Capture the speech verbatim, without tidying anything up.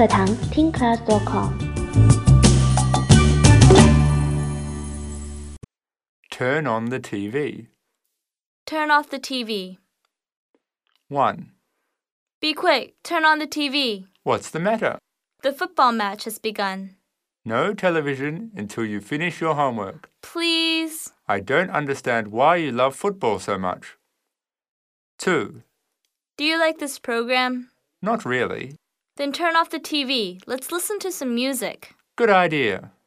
课堂 teen class dot com。 Turn on the T V. Turn off the T V. one. Be quick, turn on the T V. What's the matter? The football match has begun. No television until you finish your homework. Please. I don't understand why you love football so much. two. Do you like this program? Not really. Then turn off the T V. Let's listen to some music. Good idea.